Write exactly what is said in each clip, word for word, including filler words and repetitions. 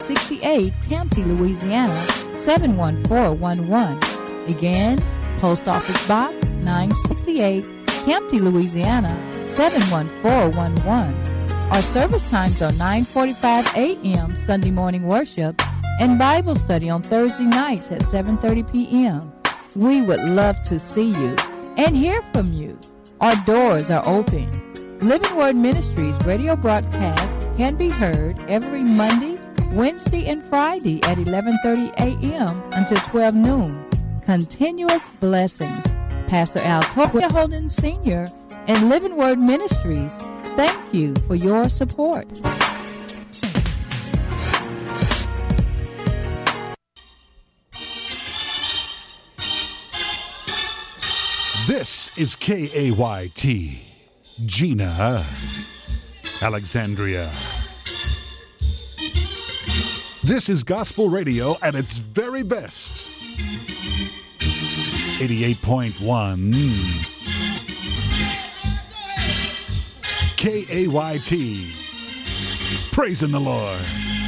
sixty-eight, Campty, Louisiana, seven one four one one. Again, Post Office Box nine sixty-eight, Campty, Louisiana, seven one four one one. Our service times are nine forty-five a.m. Sunday morning worship and Bible study on Thursday nights at seven thirty p.m. We would love to see you and hear from you. Our doors are open. Living Word Ministries radio broadcast can be heard every Monday, Wednesday, and Friday at eleven thirty a.m. until twelve noon. Continuous blessings. Pastor Al Holden Senior and Living Word Ministries, thank you for your support. This is K A Y T, Gina, Alexandria. This is gospel radio at its very best. eighty-eight point one K A Y T, praising the Lord.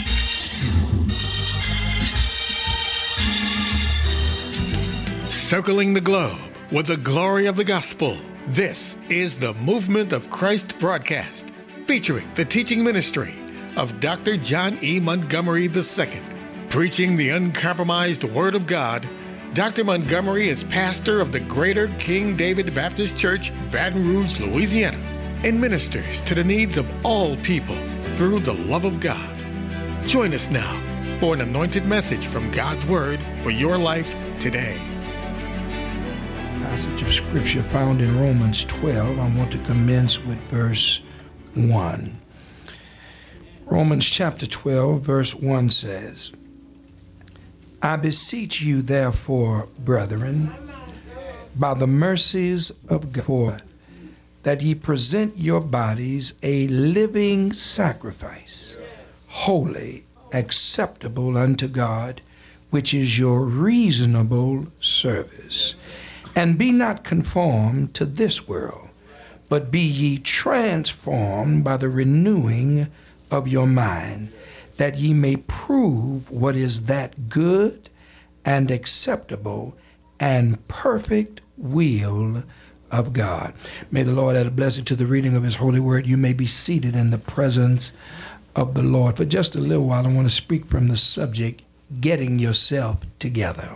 Circling the globe with the glory of the gospel. This is the Movement of Christ broadcast, featuring the teaching ministry of Doctor John E. Montgomery the Second. Preaching the uncompromised Word of God, Doctor Montgomery is pastor of the Greater King David Baptist Church, Baton Rouge, Louisiana, and ministers to the needs of all people through the love of God. Join us now for an anointed message from God's Word for your life today. Passage of scripture found in Romans twelve. I want to commence with verse one. Romans chapter twelve, verse one says, I beseech you, therefore, brethren, by the mercies of God, that ye present your bodies a living sacrifice, holy, acceptable unto God, which is your reasonable service. And be not conformed to this world, but be ye transformed by the renewing of your mind, that ye may prove what is that good and acceptable and perfect will of God. May the Lord add a blessing to the reading of his holy word. You may be seated in the presence of the Lord. For just a little while, I want to speak from the subject, getting yourself together.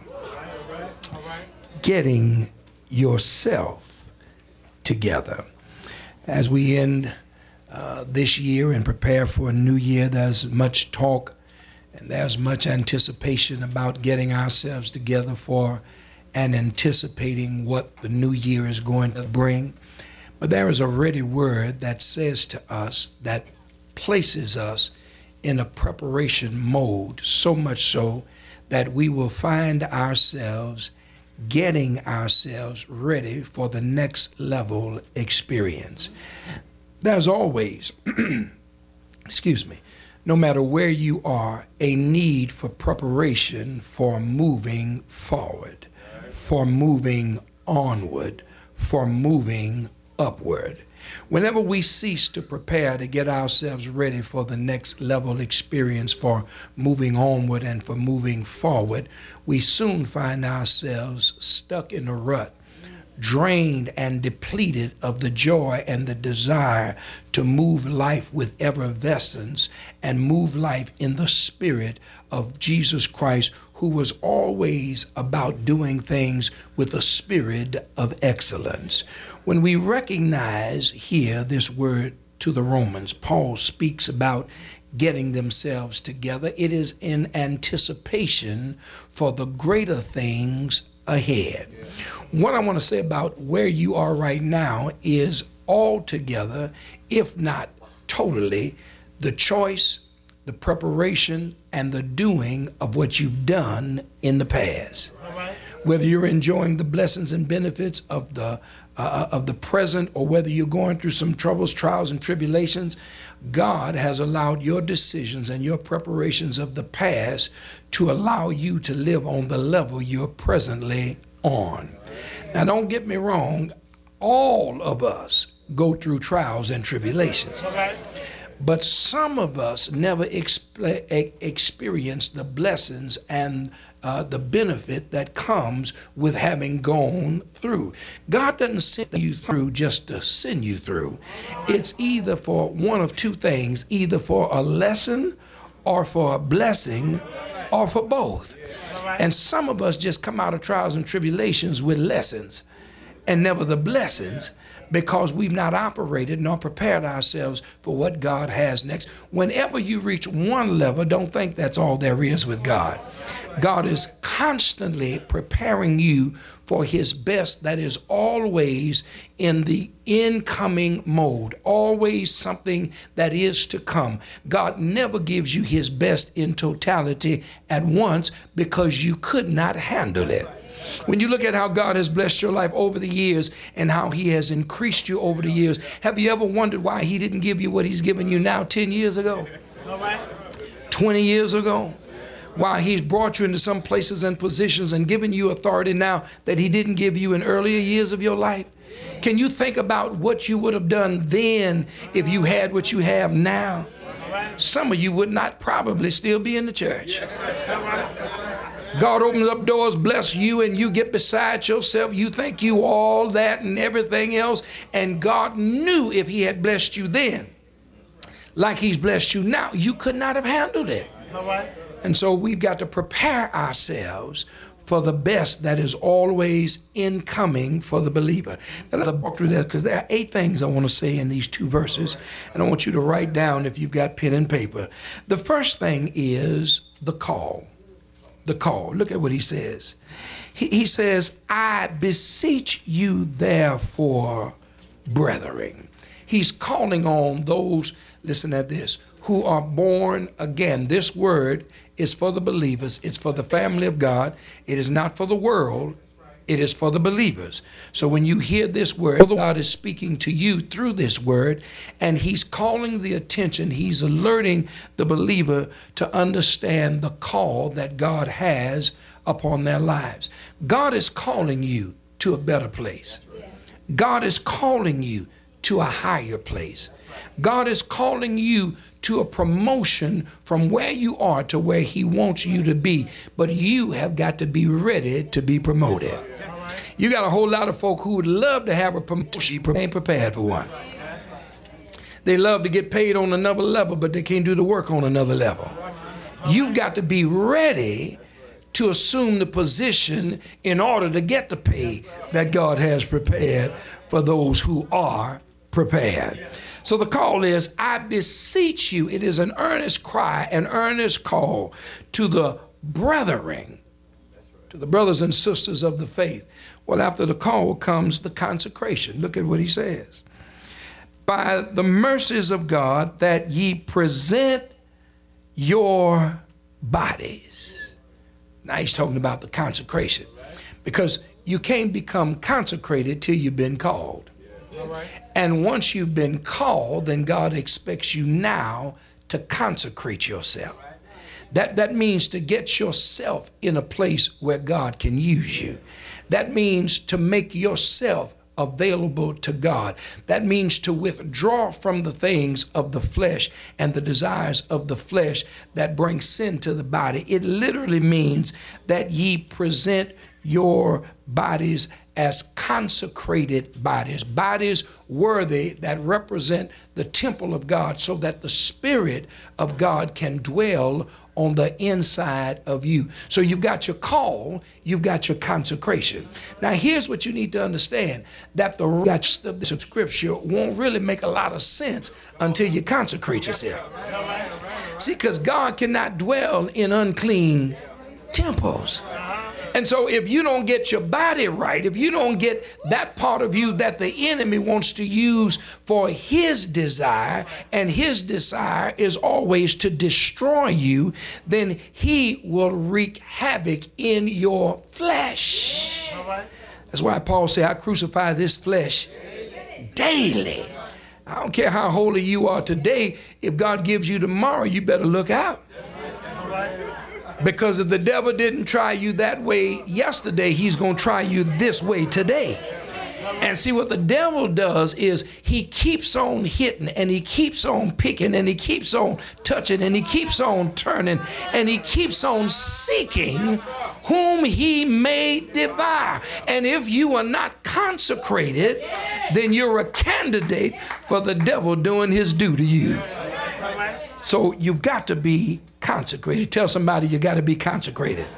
Getting yourself together. As we end uh, this year and prepare for a new year, there's much talk and there's much anticipation about getting ourselves together for and anticipating what the new year is going to bring. But there is a ready word that says to us, that places us in a preparation mode, so much so that we will find ourselves getting ourselves ready for the next level experience. There's always, excuse me, no matter where you are, a need for preparation for moving forward, for moving onward, for moving upward. Whenever we cease to prepare to get ourselves ready for the next level experience, for moving onward and for moving forward, we soon find ourselves stuck in a rut, drained and depleted of the joy and the desire to move life with effervescence and move life in the spirit of Jesus Christ, who was always about doing things with a spirit of excellence. When we recognize here this word to the Romans, Paul speaks about getting themselves together. It is in anticipation for the greater things ahead. What I want to say about where you are right now is altogether, if not totally, the choice, the preparation, and the doing of what you've done in the past. Whether you're enjoying the blessings and benefits of the uh, of the present, or whether you're going through some troubles, trials, and tribulations, God has allowed your decisions and your preparations of the past to allow you to live on the level you're presently on. Now, don't get me wrong, all of us go through trials and tribulations. But some of us never exp- experience the blessings and uh, the benefit that comes with having gone through. God doesn't send you through just to send you through. It's either for one of two things, either for a lesson or for a blessing or for both. And some of us just come out of trials and tribulations with lessons and never the blessings, because we've not operated nor prepared ourselves for what God has next. Whenever you reach one level, don't think that's all there is with God. God is constantly preparing you for his best that is always in the incoming mode, always something that is to come. God never gives you his best in totality at once because you could not handle it. When you look at how God has blessed your life over the years and how he has increased you over the years, have you ever wondered why he didn't give you what he's given you now ten years ago? twenty years ago? Why he's brought you into some places and positions and given you authority now that he didn't give you in earlier years of your life? Can you think about what you would have done then if you had what you have now? Some of you would not probably still be in the church. God opens up doors, bless you, and you get beside yourself. You think you all that and everything else. And God knew if he had blessed you then, like he's blessed you now, you could not have handled it. And so we've got to prepare ourselves for the best that is always incoming for the believer. Now, let's walk through that because there are eight things I want to say in these two verses. And I want you to write down if you've got pen and paper. The first thing is the call. The call. Look at what he says. He, he says, I beseech you therefore, brethren. He's calling on those, listen at this, who are born again. This word is for the believers. It's for the family of God. It is not for the world. It is for the believers. So when you hear this word, God is speaking to you through this word, and he's calling the attention. He's alerting the believer to understand the call that God has upon their lives. God is calling you to a better place. God is calling you to a higher place. God is calling you to a promotion from where you are to where he wants you to be. But you have got to be ready to be promoted. You got a whole lot of folk who would love to have a promotion, but ain't prepared for one. They love to get paid on another level, but they can't do the work on another level. You've got to be ready to assume the position in order to get the pay that God has prepared for those who are prepared. So the call is, I beseech you. It is an earnest cry, an earnest call to the brethren, to the brothers and sisters of the faith. Well, after the call comes the consecration. Look at what he says. By the mercies of God, that ye present your bodies. Now he's talking about the consecration, because you can't become consecrated till you've been called. And once you've been called, then God expects you now to consecrate yourself. That, that means to get yourself in a place where God can use you. That means to make yourself available to God. That means to withdraw from the things of the flesh and the desires of the flesh that bring sin to the body. It literally means that ye present your bodies as consecrated bodies, bodies worthy that represent the temple of God, so that the Spirit of God can dwell on the inside of you. So you've got your call, you've got your consecration. Now here's what you need to understand, that the rest of the scripture won't really make a lot of sense until you consecrate yourself. See, because God cannot dwell in unclean temples. And so if you don't get your body right, if you don't get that part of you that the enemy wants to use for his desire, and his desire is always to destroy you, then he will wreak havoc in your flesh. That's why Paul said, I crucify this flesh daily. I don't care how holy you are today. If God gives you tomorrow, you better look out. Because if the devil didn't try you that way yesterday, he's going to try you this way today. And see, what the devil does is he keeps on hitting and he keeps on picking and he keeps on touching and he keeps on turning and he keeps on seeking whom he may devour. And if you are not consecrated, then you're a candidate for the devil doing his due to you. So you've got to be consecrated. Tell somebody you got to be consecrated.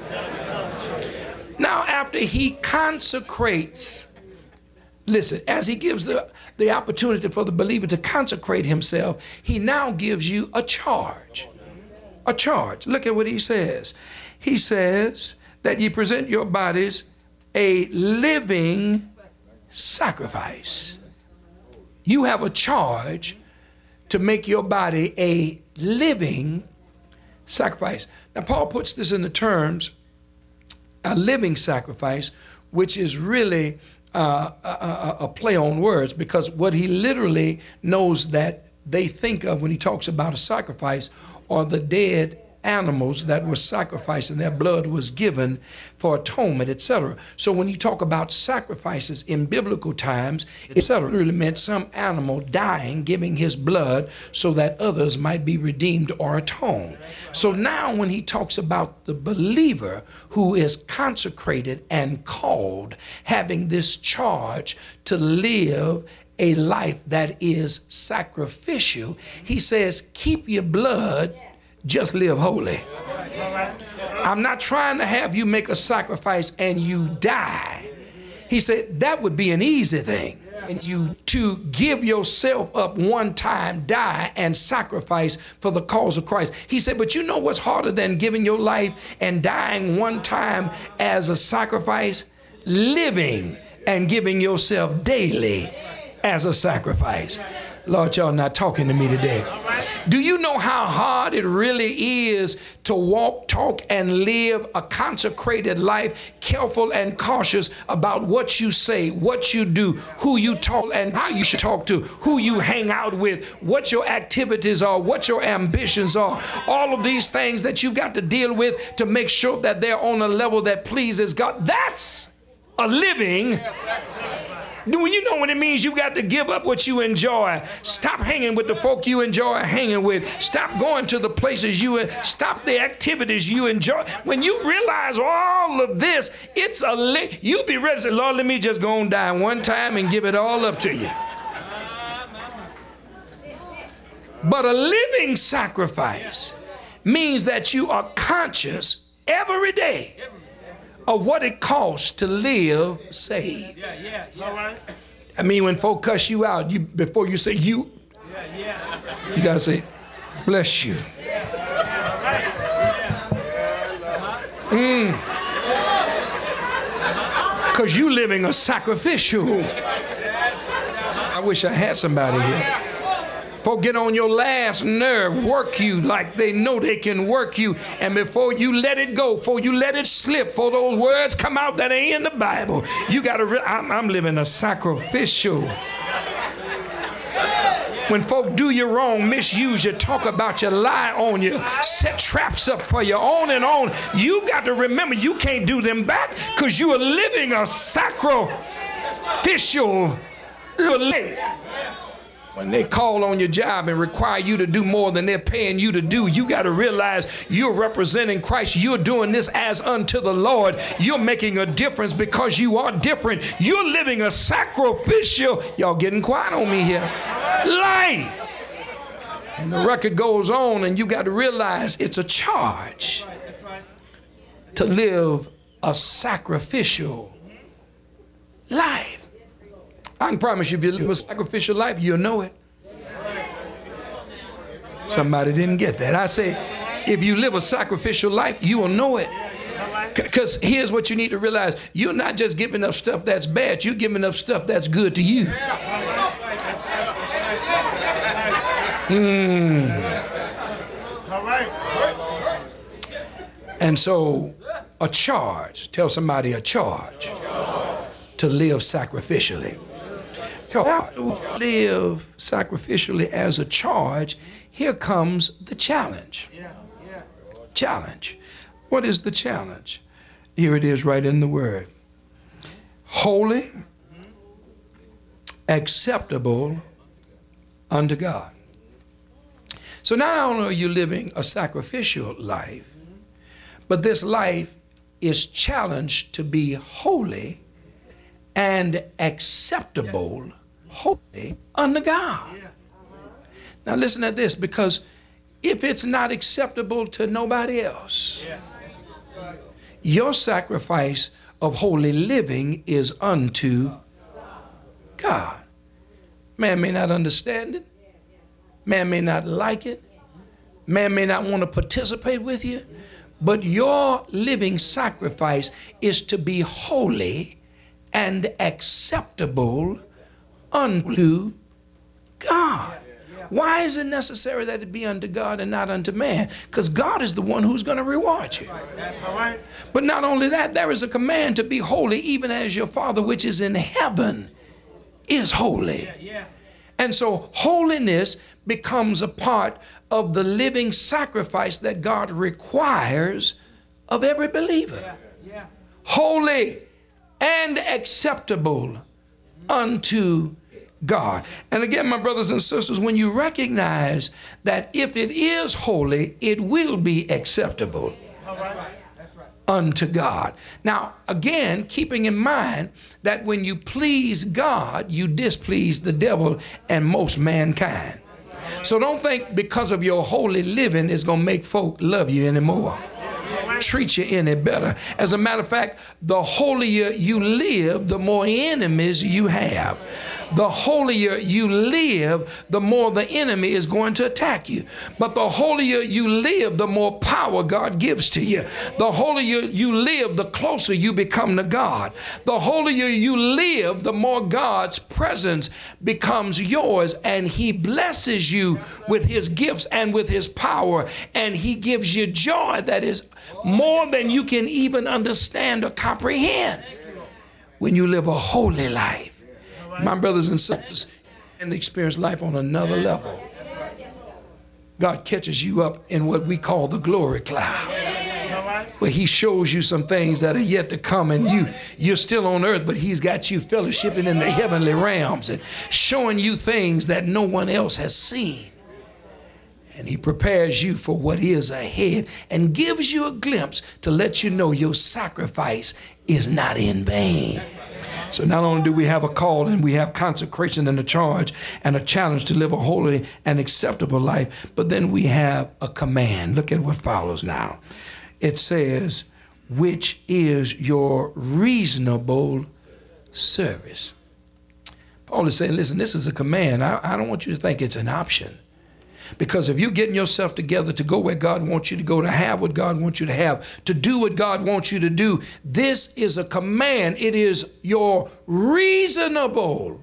Now, after he consecrates, listen, as he gives the, the opportunity for the believer to consecrate himself, he now gives you a charge. A charge. Look at what he says. He says that ye present your bodies a living sacrifice. You have a charge to make your body a living sacrifice. Now, Paul puts this in the terms, a living sacrifice, which is really uh, a, a, a play on words, because what he literally knows that they think of when he talks about a sacrifice are the dead animals that were sacrificed and their blood was given for atonement, et cetera. So when you talk about sacrifices in biblical times, et cetera, it really meant some animal dying, giving his blood so that others might be redeemed or atoned. So now when he talks about the believer who is consecrated and called, having this charge to live a life that is sacrificial, he says, keep your blood, just live holy. I'm not trying to have you make a sacrifice and you die. He said that would be an easy thing. And you to give yourself up one time, die and sacrifice for the cause of Christ. He said, but you know what's harder than giving your life and dying one time as a sacrifice? Living and giving yourself daily as a sacrifice. Lord, y'all not talking to me today. Do you know how hard it really is to walk, talk, and live a consecrated life, careful and cautious about what you say, what you do, who you talk, and how you should talk to, who you hang out with, what your activities are, what your ambitions are, all of these things that you've got to deal with to make sure that they're on a level that pleases God. That's a living. Do you know what it means? You got to give up what you enjoy. Stop hanging with the folk you enjoy hanging with. Stop going to the places you, stop the activities you enjoy. When you realize all of this, it's a, li- you be ready to say, Lord, let me just go and die one time and give it all up to you. But a living sacrifice means that you are conscious every day of what it costs to live saved. Yeah, yeah, yeah. I mean, when folk cuss you out, you before you say you, yeah, yeah. you gotta say, bless you. Mm. Cause you living a sacrificial. I wish I had somebody here. Folk get on your last nerve, work you like they know they can work you. And before you let it go, before you let it slip, before those words come out that ain't in the Bible, you got to, re- I'm, I'm living a sacrificial. When folk do you wrong, misuse you, talk about you, lie on you, set traps up for you, on and on, you got to remember you can't do them back because you are living a sacrificial life. When they call on your job and require you to do more than they're paying you to do, you got to realize you're representing Christ. You're doing this as unto the Lord. You're making a difference because you are different. You're living a sacrificial, y'all getting quiet on me here, life. And the record goes on, and you got to realize it's a charge to live a sacrificial life. I can promise you, if you live a sacrificial life, you'll know it. Somebody didn't get that. I say, if you live a sacrificial life, you will know it. Because here's what you need to realize. You're not just giving up stuff that's bad. You're giving up stuff that's good to you. Mm. And so, a charge. Tell somebody a charge to live sacrificially. To live sacrificially as a charge, here comes the challenge. Challenge. What is the challenge? Here it is right in the word. Holy acceptable unto God. So not only are you living a sacrificial life, but this life is challenged to be holy and acceptable, holy unto God. Now listen to this, because if it's not acceptable to nobody else, your sacrifice of holy living is unto God. Man may not understand it. Man may not like it. Man may not want to participate with you. But your living sacrifice is to be holy and acceptable unto God. Why is it necessary that it be unto God and not unto man? Because God is the one who's going to reward you. But not only that, there is a command to be holy, even as your Father which is in heaven is holy. And so holiness becomes a part of the living sacrifice that God requires of every believer. Holy and acceptable unto God. And again, my brothers and sisters, when you recognize that if it is holy, it will be acceptable unto God. Now, again, keeping in mind that when you please God, you displease the devil and most mankind. So don't think because of your holy living is going to make folk love you anymore, treat you any better. As a matter of fact, the holier you live, the more enemies you have. The holier you live, the more the enemy is going to attack you. But the holier you live, the more power God gives to you. The holier you live, the closer you become to God. The holier you live, the more God's presence becomes yours, and he blesses you with his gifts and with his power, and he gives you joy that is more than you can even understand or comprehend when you live a holy life. My brothers and sisters, and experience life on another level. God catches you up in what we call the glory cloud, where he shows you some things that are yet to come, and you, you're still on earth, but he's got you fellowshipping in the heavenly realms and showing you things that no one else has seen. And he prepares you for what is ahead and gives you a glimpse to let you know your sacrifice is not in vain. So not only do we have a call and we have consecration and a charge and a challenge to live a holy and acceptable life, but then we have a command. Look at what follows now. It says, which is your reasonable service. Paul is saying, listen, this is a command. I, I don't want you to think it's an option. Because if you're getting yourself together to go where God wants you to go, to have what God wants you to have, to do what God wants you to do, this is a command. It is your reasonable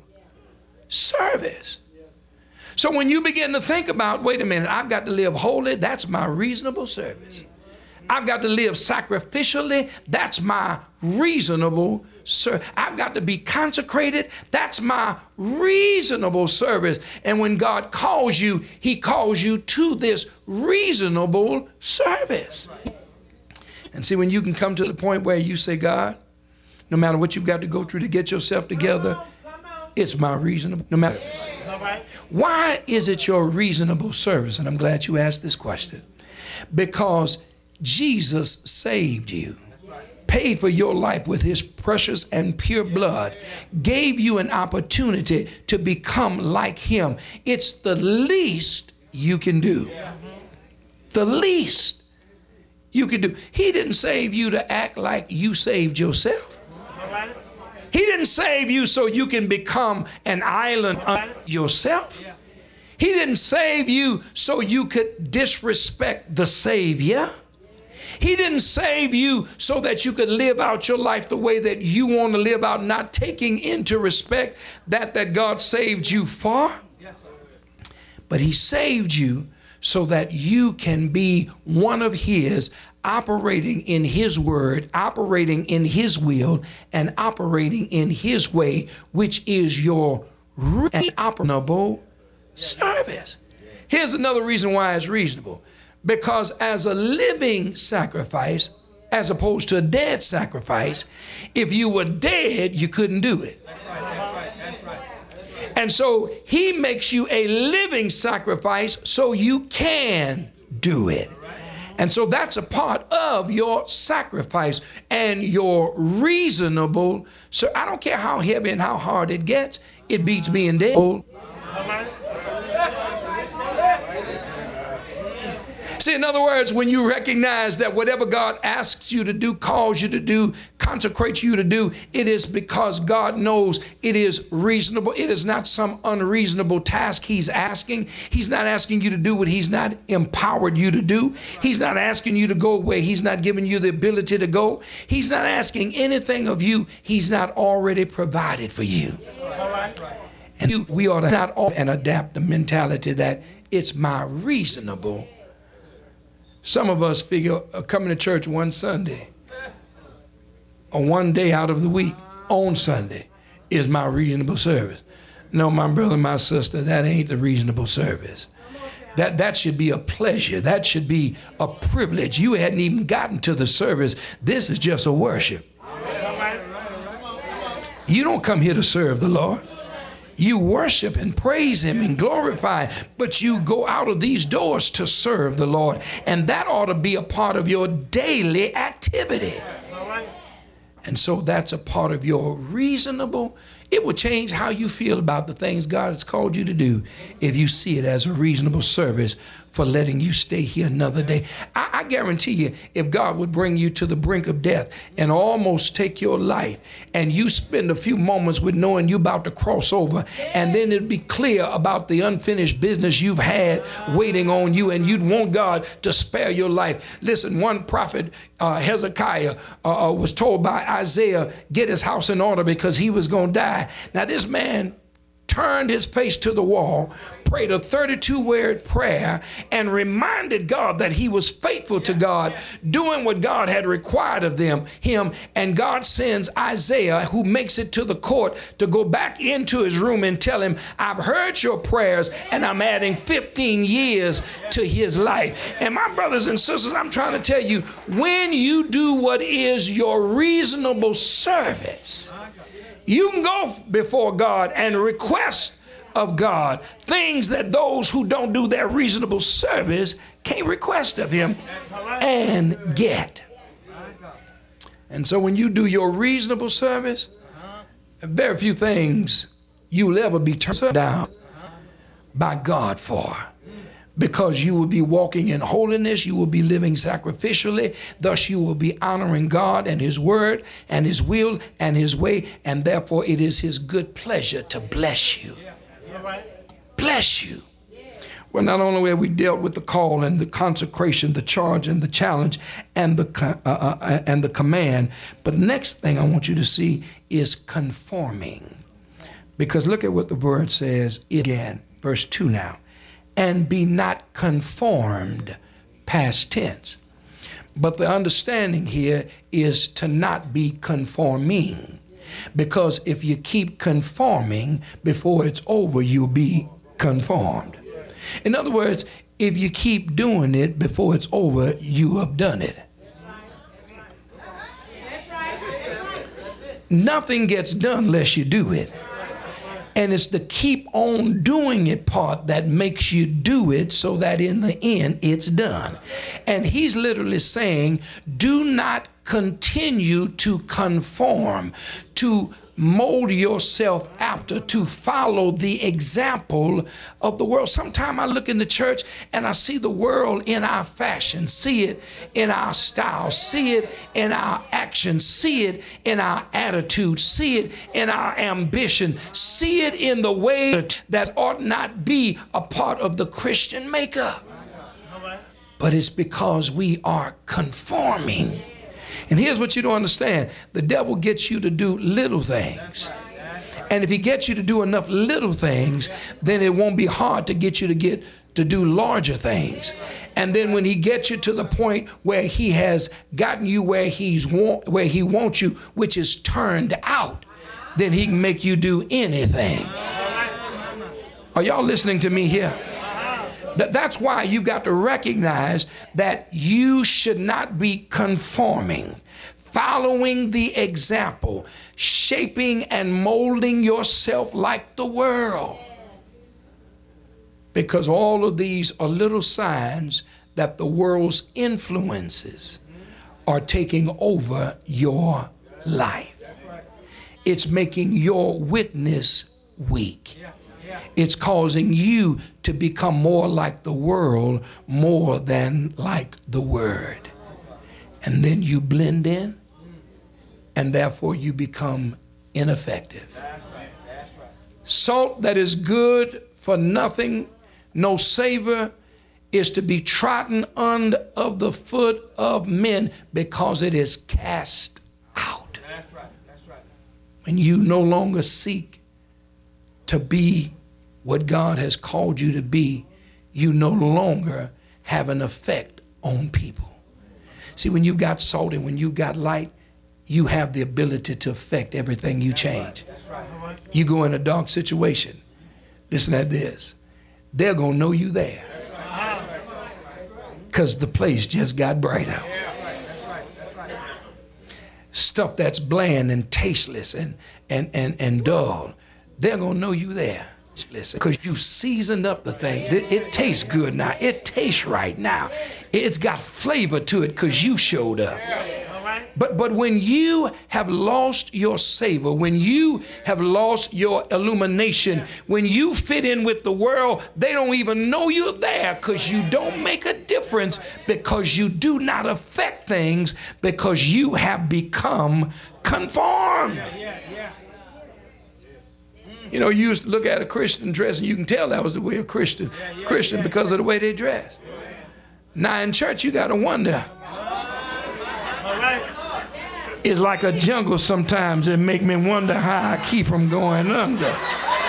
service. So when you begin to think about, wait a minute, I've got to live holy, that's my reasonable service. I've got to live sacrificially, that's my reasonable service. I've got to be consecrated, that's my reasonable service. And when God calls you, he calls you to this reasonable service. And see, when you can come to the point where you say, God, no matter what you've got to go through to get yourself together, it's my reasonable, no matter. Why is it your reasonable service? And I'm glad you asked this question. Because Jesus saved you, paid for your life with his precious and pure blood, gave you an opportunity to become like him. It's the least you can do. The least you can do. He didn't save you to act like you saved yourself. He didn't save you so you can become an island unto yourself. He didn't save you so you could disrespect the Savior. He didn't save you so that you could live out your life the way that you want to live out, not taking into respect that that God saved you for. But he saved you so that you can be one of his, operating in his word, operating in his will, and operating in his way, which is your reasonable service. Here's another reason why it's reasonable. Because as a living sacrifice, as opposed to a dead sacrifice, if you were dead, you couldn't do it. And so he makes you a living sacrifice so you can do it. And so that's a part of your sacrifice and your reasonable. So I don't care how heavy and how hard it gets, it beats being dead. See, in other words, when you recognize that whatever God asks you to do, calls you to do, consecrates you to do, it is because God knows it is reasonable. It is not some unreasonable task he's asking. He's not asking you to do what he's not empowered you to do. He's not asking you to go where he's not giving you the ability to go. He's not asking anything of you he's not already provided for you. And you, we ought to not all and adapt the mentality that it's my reasonable. Some of us figure uh, coming to church one Sunday or one day out of the week on Sunday is my reasonable service. No, my brother, my sister, that ain't the reasonable service. That, that should be a pleasure. That should be a privilege. You hadn't even gotten to the service. This is just a worship. You don't come here to serve the Lord. You worship and praise him and glorify, but you go out of these doors to serve the Lord. And that ought to be a part of your daily activity. And so that's a part of your reasonable. It will change how you feel about the things God has called you to do if you see it as a reasonable service for letting you stay here another day. I, I guarantee you, if God would bring you to the brink of death and almost take your life, and you spend a few moments with knowing you're about to cross over, and then it'd be clear about the unfinished business you've had waiting on you, and you'd want God to spare your life. Listen, one prophet, uh, Hezekiah, uh, was told by Isaiah, get his house in order because he was going to die. Now this man turned his face to the wall, prayed a thirty-two word prayer, and reminded God that he was faithful to God, doing what God had required of them, him. And God sends Isaiah, who makes it to the court, to go back into his room and tell him, I've heard your prayers and I'm adding fifteen years to his life. And my brothers and sisters, I'm trying to tell you, when you do what is your reasonable service, you can go before God and request of God things that those who don't do their reasonable service can't request of him and get. And so when you do your reasonable service, very few things you'll ever be turned down by God for. Because you will be walking in holiness, you will be living sacrificially, thus you will be honoring God and his word and his will and his way, and therefore it is his good pleasure to bless you. Bless you. Well, not only have we dealt with the call and the consecration, the charge and the challenge and the, uh, uh, and the command, but next thing I want you to see is conforming. Because look at what the word says again, verse two now. And be not conformed, past tense. But the understanding here is to not be conforming. Because if you keep conforming, before it's over, you'll be conformed. In other words, if you keep doing it, before it's over, you have done it. Nothing gets done unless you do it. And it's the keep on doing it part that makes you do it so that in the end it's done. And he's literally saying, do not continue to conform, to mold yourself after, to follow the example of the world. Sometimes I look in the church and I see the world in our fashion, see it in our style, see it in our actions, see it in our attitude, see it in our ambition, see it in the way that ought not be a part of the Christian makeup. But it's because we are conforming. And here's what you don't understand. The devil gets you to do little things. And if he gets you to do enough little things, then it won't be hard to get you to get to do larger things. And then when he gets you to the point where he has gotten you where he's want, where he wants you, which is turned out, then he can make you do anything. Are y'all listening to me here? That's why you got to recognize that you should not be conforming. following the example, shaping and molding yourself like the world. Because all of these are little signs that the world's influences are taking over your life. It's making your witness weak. It's causing you to become more like the world more than like the Word. And then you blend in, and therefore you become ineffective. Salt that is good for nothing, no savor, is to be trodden under of the foot of men because it is cast out. That's right. That's right. When you no longer seek to be what God has called you to be, you no longer have an effect on people. See, when you've got salt and when you've got light, you have the ability to affect everything you change. That's right. That's right. You go in a dark situation, listen to this, they're going to know you there because the place just got brighter. Stuff that's bland and tasteless and, and, and, and dull, they're going to know you there. Listen, because you've seasoned up the thing. It, it tastes good now. It tastes right now. It's got flavor to it because you showed up. But but when you have lost your savor, when you have lost your illumination, when you fit in with the world, they don't even know you're there because you don't make a difference, because you do not affect things, because you have become conformed. You know, you used to look at a Christian dress and you can tell that was the way a Christian, Christian because of the way they dress. Now in church, you got to wonder. It's like a jungle sometimes. It make me wonder how I keep from going under.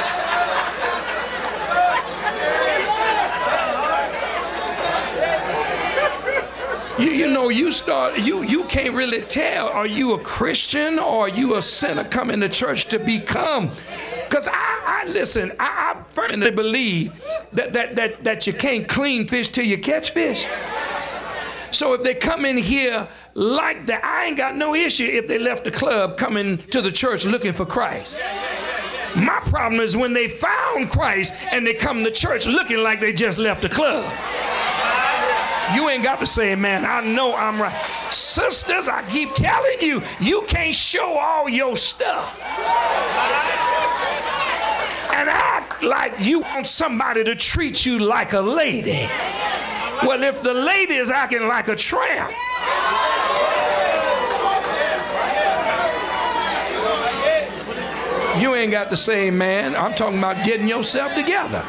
You, you know, you start, you, you can't really tell, are you a Christian or are you a sinner coming to church to become? Because I, I listen, I, I firmly believe that, that, that, that you can't clean fish till you catch fish. So if they come in here like that, I ain't got no issue if they left the club coming to the church looking for Christ. My problem is when they found Christ and they come to church looking like they just left the club. You ain't got to say, man, I know I'm right. Sisters, I keep telling you, you can't show all your stuff and act like you want somebody to treat you like a lady. Well, if the lady is acting like a tramp, you ain't got to say, man, I'm talking about getting yourself together.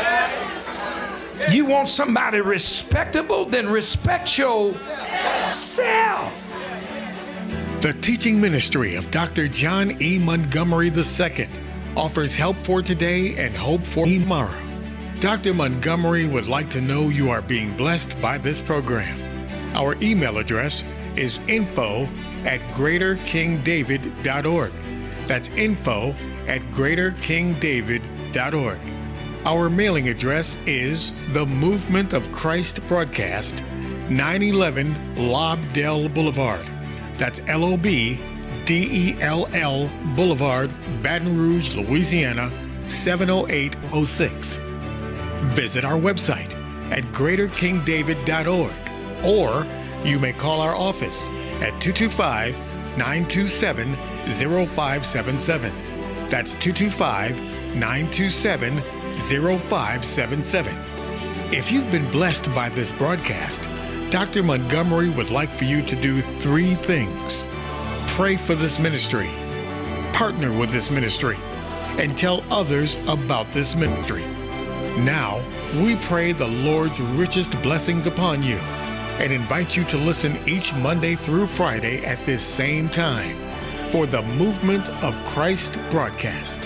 You want somebody respectable, then respect yourself. The teaching ministry of Doctor John E. Montgomery the Second offers help for today and hope for tomorrow. Doctor Montgomery would like to know you are being blessed by this program. Our email address is info at greater king david dot org. That's info at greater king david dot org. Our mailing address is The Movement of Christ Broadcast, nine eleven Lobdell Boulevard. That's L O B D E L L Boulevard, Baton Rouge, Louisiana, seven oh eight oh six. Visit our website at greater king david dot org, or you may call our office at two two five, nine two seven, zero five seven seven. That's two two five, nine two seven, zero five seven seven. If you've been blessed by this broadcast, Doctor Montgomery would like for you to do three things. Pray for this ministry, partner with this ministry, and tell others about this ministry. Now, we pray the Lord's richest blessings upon you and invite you to listen each Monday through Friday at this same time for the Movement of Christ broadcast.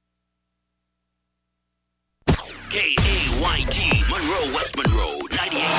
K A Y T, Monroe, West Monroe, ninety-eight